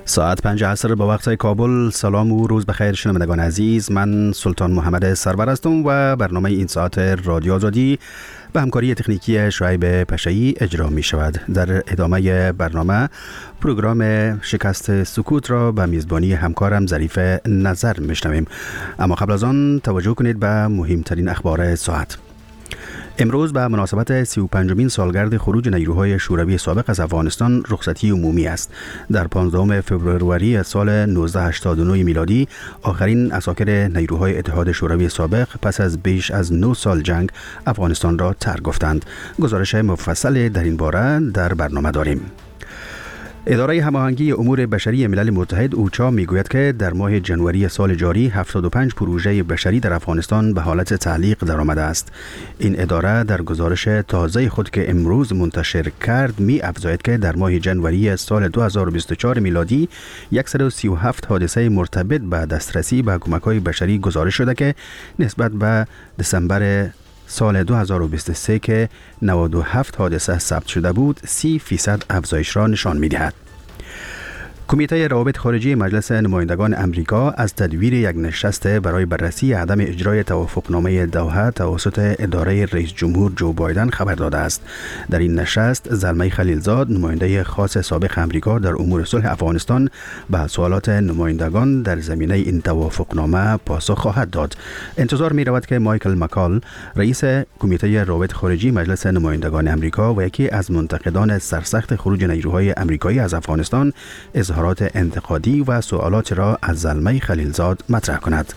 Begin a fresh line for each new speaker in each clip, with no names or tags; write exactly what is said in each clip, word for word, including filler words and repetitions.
ساعت پنج عصر با وقت کابل. سلام و روز بخیر شنوندگان عزیز، من سلطان محمد سرور هستم و برنامه این ساعت رادیو آزادی به همکاری تکنیکی شعیب پشایی اجرا می شود. در ادامه برنامه پروگرام شکست سکوت را به میزبانی همکارم ظریف نظر می شنویم، اما قبل از آن توجه کنید به مهمترین اخبار ساعت. امروز به مناسبت سی و پنجمین سالگرد خروج نیروهای شوروی سابق از افغانستان رخصتی عمومی است. در پانزدهم فوریه سال نوزده هشتاد و نه میلادی آخرین اساکر نیروهای اتحاد شوروی سابق پس از بیش از نه سال جنگ افغانستان را ترک گفتند. گزارش مفصل در این باره در برنامه داریم. اداره هماهنگی امور بشری ملل متحد اوچا میگوید که در ماه جنوری سال جاری هفتاد و پنج پروژه بشری در افغانستان به حالت تعلیق درآمده است. این اداره در گزارش تازه خود که امروز منتشر کرد می افزاید که در ماه جنوری سال دو هزار و بیست و چهار میلادی صد و سی و هفت حادثه مرتبط به دسترسی به کمک‌های بشری گزارش شده که نسبت به دسامبر سال دو هزار و بیست و سه که نود و هفت حادثه ثبت شده بود سی فیصد افزایش را نشان می‌دهد. کمیته روابط خارجی مجلس نمایندگان امریکا از تدویر یک نشست برای بررسی عدم اجرای توافقنامه دوحه توسط اداره رئیس جمهور جو بایدن خبر داده است. در این نشست زلمه خلیلزاد، نماینده خاص سابق امریکا در امور صلح افغانستان، به سوالات نمایندگان در زمینه این توافقنامه پاسخ خواهد داد. انتظار می رود که مایکل مکال، رئیس کمیته روابط خارجی مجلس نمایندگان امریکا و یکی از منتقدان سرسخت خروج نیروهای امریکایی از افغانستان، اظهارات انتقادی و سوالات را از زلمه خلیلزاد مطرح کند.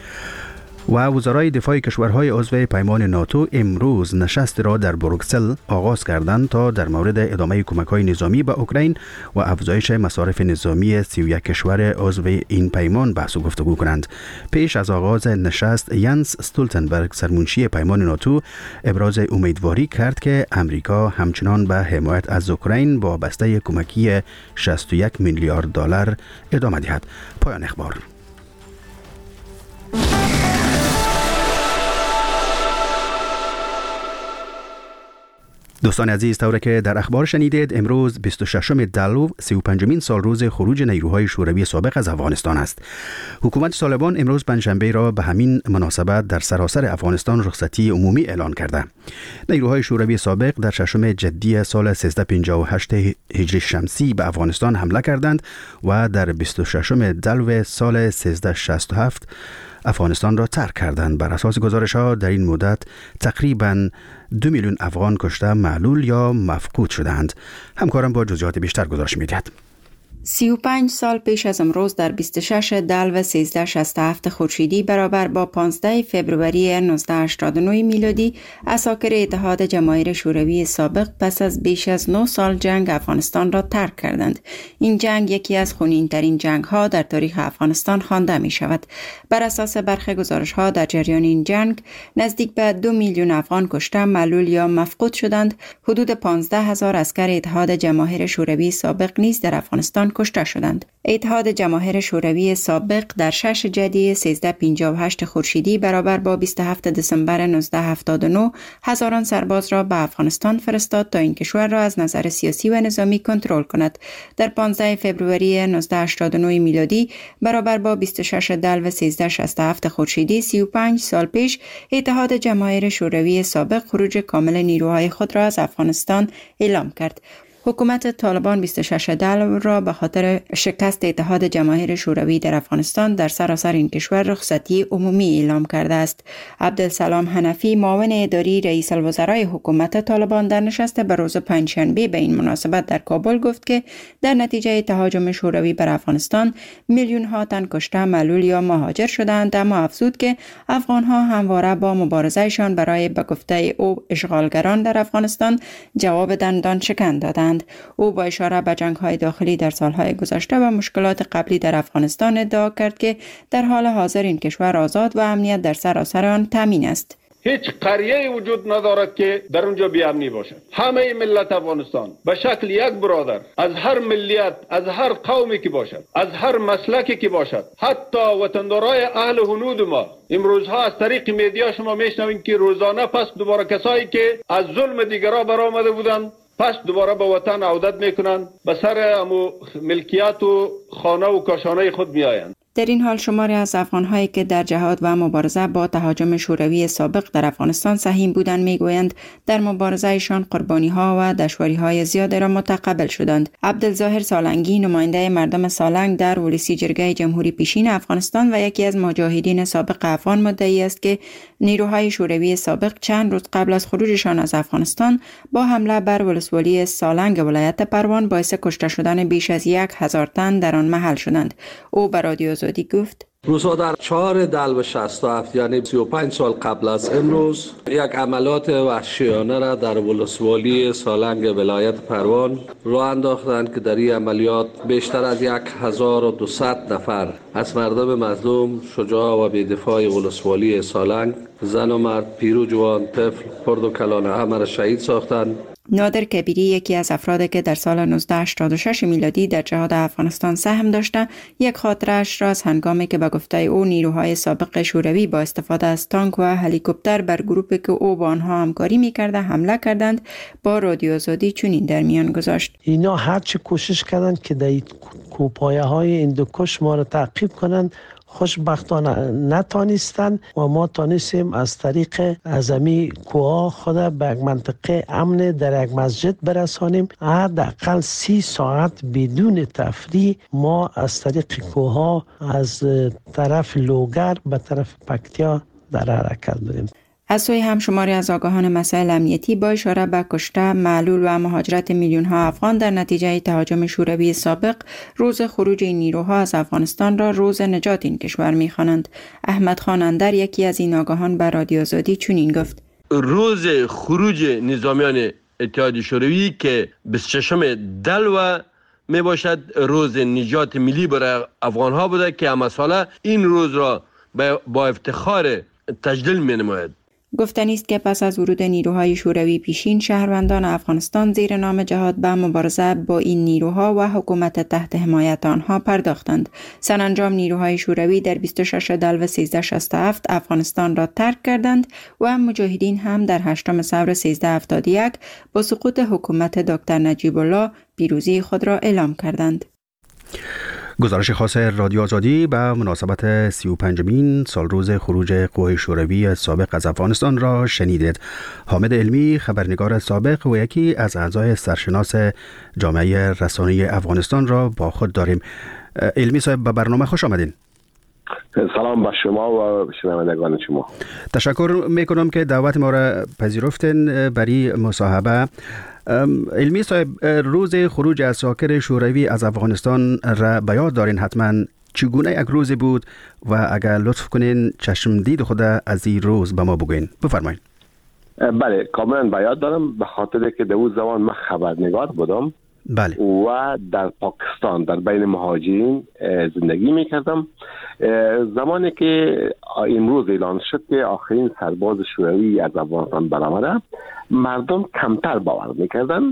و وزرای دفاع کشورهای عضو پیمان ناتو امروز نشست را در بروکسل آغاز کردند تا در مورد ادامه کمک‌های نظامی به اوکراین و افزایش مصارف نظامی سی و یک کشور عضو این پیمان بحث و گفتگو کنند. پیش از آغاز نشست ینس استولتنبرگ، سرمنشی پیمان ناتو، ابراز امیدواری کرد که امریکا همچنان به حمایت از اوکراین با بسته کمکی شصت و یک میلیارد دلار ادامه دهد. پایان اخبار. دوستان عزیز، طوری که در اخبار شنیدید، امروز بیست و ششم دلو سی و پنجمین سال روز خروج نیروهای شوروی سابق از افغانستان است. حکومت طالبان امروز پنجشنبه را به همین مناسبت در سراسر افغانستان رخصتی عمومی اعلان کرده. نیروهای شوروی سابق در ششم جدی سال سیزده پنجاه و هشت هجری شمسی به افغانستان حمله کردند و در بیست و ششم دلو سال سیزده شصت و هفت افغانستان را ترک کردند. بر اساس گزارش ها در این مدت تقریباً دو میلیون افغان کشته، معلول یا مفقود شدند. همکارم با جزئیات بیشتر گزارش می‌دهد.
سی و پنج سال پیش از امروز در بیست و شش دلو سیزده شصت و هفت خورشیدی برابر با پانزده فوریه نوزده هشتاد و نه میلادی اساکر اتحاد جماهیر شوروی سابق پس از بیش از نه سال جنگ افغانستان را ترک کردند. این جنگ یکی از خونین‌ترین جنگ‌ها در تاریخ افغانستان خوانده می شود. بر اساس برخی گزارش‌ها در جریان این جنگ نزدیک به دو میلیون افغان کشته، معلول یا مفقود شدند. حدود پانزده هزار عسکر اتحاد جماهیر شوروی سابق نیز در افغانستان کشته شدند. اتحاد جماهیر شوروی سابق در شش جدی سیزده پنجاه و هشت خورشیدی برابر با بیست و هفتم دسامبر نوزده هفتاد و نه هزاران سرباز را به افغانستان فرستاد تا این کشور را از نظر سیاسی و نظامی کنترل کند. در پانزده فوریه نوزده هشتاد و نه میلادی برابر با بیست و شش دلو سیزده شصت و هفت خورشیدی سی و پنج سال پیش اتحاد جماهیر شوروی سابق خروج کامل نیروهای خود را از افغانستان اعلام کرد. حکومت طالبان بیست و شش دلو را به خاطر شکست اتحاد جماهیر شوروی در افغانستان در سراسر این کشور رخصتی عمومی اعلام کرده است. عبدالسلام حنفی، معاون اداری رئیس الوزرای حکومت طالبان، در نشست به روز پنجشنبه به این مناسبت در کابل گفت که در نتیجه تهاجم شوروی بر افغانستان میلیون ها تن کشته، معلول یا مهاجر شدند، اما افزود که افغان ها همواره با مبارزهشان برای به گفته او اشغالگران در افغانستان جواب دندان شکن دادند. او با اشاره به جنگ‌های داخلی در سالهای گذشته و مشکلات قبلی در افغانستان ادعا کرد که در حال حاضر این کشور آزاد و امنیت در سراسر آن تامین است.
هیچ قریه وجود ندارد که در اونجا بی‌امنی باشد. همه ملت افغانستان به شکل یک برادر، از هر ملیت، از هر قومی که باشد، از هر مسلکی که باشد، حتی وطندارای اهل هنود ما، امروزها از طریق میدیا شما میشنوین که روزانه پس دوباره کسایی که از ظلم دیگران برآمده بودند پس دوباره به وطن عودت میکنند، به سر امو ملکیت و خانه و کاشانه خود میآیند.
در این حال شماری از افغان‌هایی که در جهاد و مبارزه با تهاجم شوروی سابق در افغانستان سهیم بودند میگویند در مبارزهشان قربانی‌ها و دشواری‌های زیادی را متقبل شدند. عبدالظاهر سالنگی نماینده مردم سالنگ در ولسی جرگه جمهوری پیشین افغانستان و یکی از مجاهدین سابق افغان مدعی است که نیروهای شوروی سابق چند روز قبل از خروجشان از افغانستان با حمله بر ولسوالی سالنگ ولایت پروان باعث کشته شدن بیش از یک هزار تن در آن محل شدند. او به رادیو آزادی گفت:
روزها در چهار دلو شصت و هفت یعنی سی و پنج سال قبل از امروز یک عملیات وحشیانه را در ولسوالی سالنگ ولایت پروان راه انداختند که در این عملیات بیشتر از یک هزار و دویست نفر از مردم مظلوم شجاع و بی‌دفاع ولسوالی سالنگ، زن و مرد، پیر و جوان، طفل، خرد و کلان همه را شهید ساختند.
نادر کبیری یکی از افرادی که در سال نوزده هشتاد و شش میلادی در جهاد افغانستان سهم داشته، یک خاطره‌اش را از هنگامی که به گفته او نیروهای سابق شوروی با استفاده از تانک و هلیکوپتر بر گروپی که او با آنها همکاری می‌کرد حمله کردند، با رادیو آزادی چنین در میان گذاشت:
اینا هرچی کوشش کردند که در کوپایه‌های هندوکش ما را تعقیب کنند، خوشبختانه نتانستند و ما تانستیم از طریق ازمی کوها خود به یک منطقه امن در یک مسجد برسانیم. حداقل سی ساعت بدون تفریح ما از طریق کوها از طرف لوگر به طرف پکتیا در حرکت بودیم.
از سوی هم شماری از آگاهان مسائل امنیتی با اشاره به کشته، معلول و مهاجرت میلیون ها افغان در نتیجه تهاجم شوروی سابق روز خروج این نیروها از افغانستان را روز نجات این کشور می‌خوانند. احمد خان اندر یکی از این آگاهان به رادیو آزادی چنین گفت:
روز خروج نظامیان اتحاد شوروی که بیست و ششم دلو می باشد روز نجات ملی برای افغان ها بوده که همه ساله این روز را با افتخار تجلیل می نماید.
گفتنی است که پس از ورود نیروهای شوروی پیشین، شهروندان افغانستان زیر نام جهاد به مبارزه با این نیروها و حکومت تحت حمایت آنها پرداختند. سرانجام نیروهای شوروی در بیست و شش دلو سیزده شصت و هفت افغانستان را ترک کردند و مجاهدین هم در هشتم ثور سیزده هفتاد و یک با سقوط حکومت دکتر نجیب الله پیروزی خود را اعلام کردند.
گزارش خاص رادیو آزادی به مناسبت سی و پنجمین سالروز خروج قوای شوروی سابق از افغانستان را شنیدید. حامد علمی، خبرنگار سابق و یکی از اعضای سرشناس جامعه رسانه‌ای افغانستان را با خود داریم. علمی صاحب، به برنامه خوش آمدین.
سلام به شما و شنوندگان شما.
تشکر میکنم که دعوت ما را پذیرفتین برای مصاحبه. علمی صاحب، روز خروج اساکر شوروی از افغانستان را به یاد دارین حتما. چگونه یک روزی بود و اگر لطف کنین چشم دید خود از این روز به ما بگوین. بفرمایید.
بله، کاملا به یاد دارم، به خاطر که در اون زمان من خبرنگار بودم.
بله.
و در پاکستان در بین مهاجرین زندگی میکردم. زمانی که امروز اعلان شد که آخرین سرباز شوروی از افغانستان برآمده، مردم کمتر باور میکردن،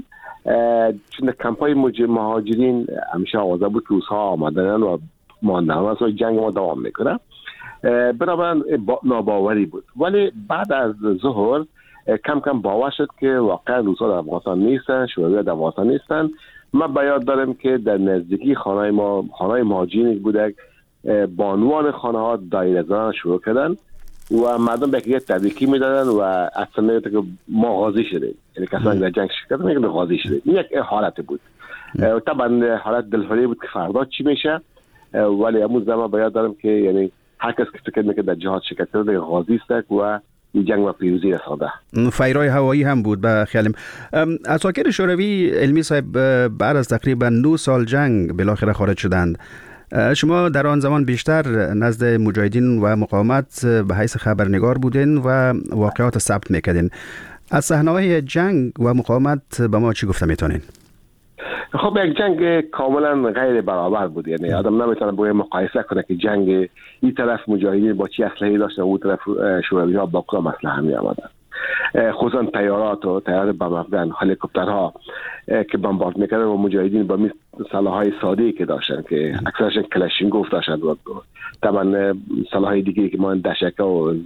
چون کمپای مهاجرین همیشه آوازه بود که روزها آمدن و ماندن و جنگ ما دوام میکنه، بنابراین ناباوری بود. ولی بعد از ظهر کم کم باور شد که واقعا روس‌ها در افغانستان نیستن، شوروی در افغانستان نیستن. من به یاد دارم که در نزدیکی خانه ما، خانه مهاجرین بوده، بانوان خانه ها دایره زدن شروع کردن و مردم به یک تبریکی میدادن و اصلا میگفتن که ما غازی شدیم، یعنی کسانی در جنگ شرکت میگن غازی شدیم. این یک حالت بود. طبعا حالت دلهوری بود که فردا چی میشه، ولی همون زمان به یاد دارم که یعنی هر کس که فکر میکنه در جهاد شرکت کرده غازی است و این جنگ و پیروزی رسانده.
فیرای هوایی هم بود به خیالم. اساکر شوروی، علمی صاحب، بعد از تقریبا نو سال جنگ بالاخره خارج شدند. شما در آن زمان بیشتر نزد مجاهدین و مقاومت به حیث خبرنگار بودین و واقعات ثبت میکردین. از صحنه‌های جنگ و مقاومت به ما چی گفته میتونین؟
خب یک جنگ کاملا غیر برابر بود، یعنی آدم نمیتونه باید مقایسه کنه که جنگ این طرف مجاهدین با چی اسلحه‌ای داشتن و اون طرف شوروی‌ها با کدام اسلحه می آمدن. خصوصا تیارات و تیارات بمب افغان، هلیکوپترها که بمبارد میکردن و مجاهدین با می سلاح‌های ساده‌ای که داشتن که اکثرشون کلاشینکوف داشتن و طبعا سلاح‌های دیگه که ما دشکه و